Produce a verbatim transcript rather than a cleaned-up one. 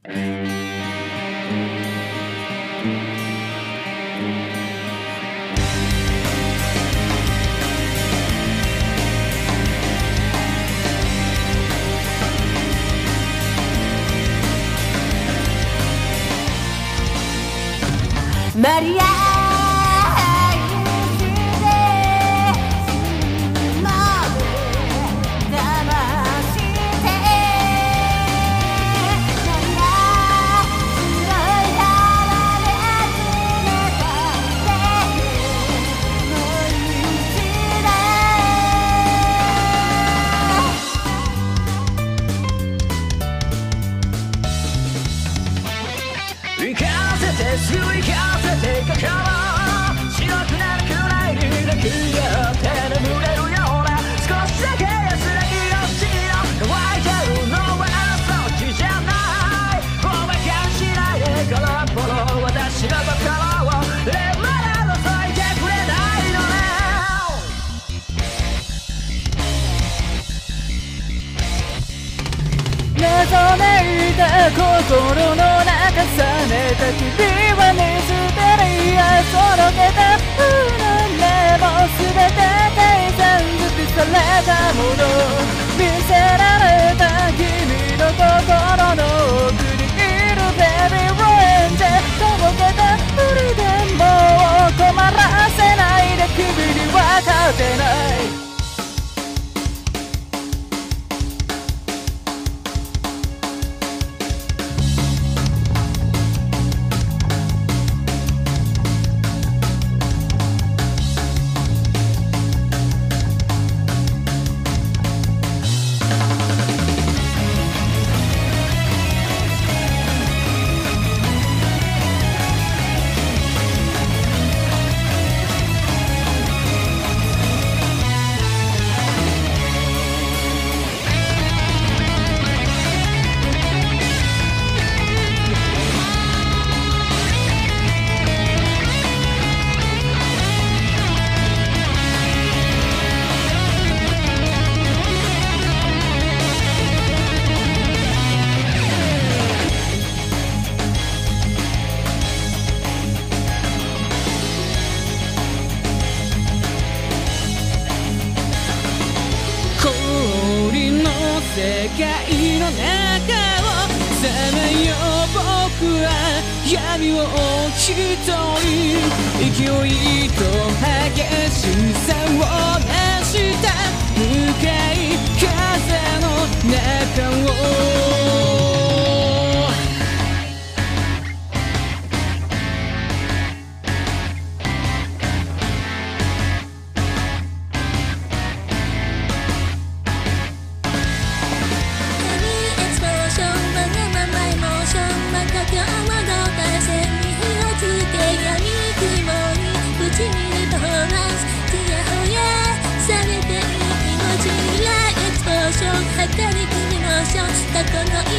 マリア行かせてすぐ行かせて心白くなるくらいにだけやって眠れるような少しだけ安らぎの血の乾いてるのはそっちじゃないお馬鹿しないでこの頃私の心をまだ覗いてくれないのね謎めいた心の中冷めた君は見捨てるやそのけた運命も全て計算づくされたもの見せられた君の心の奥にいるベビーロエンジェとぼけたふりでも困らせないで君には勝てない世界の中をさまよう僕は闇を一人勢いと激しさを成した深い風の中を儚きエクスポーション儚き君のション過去の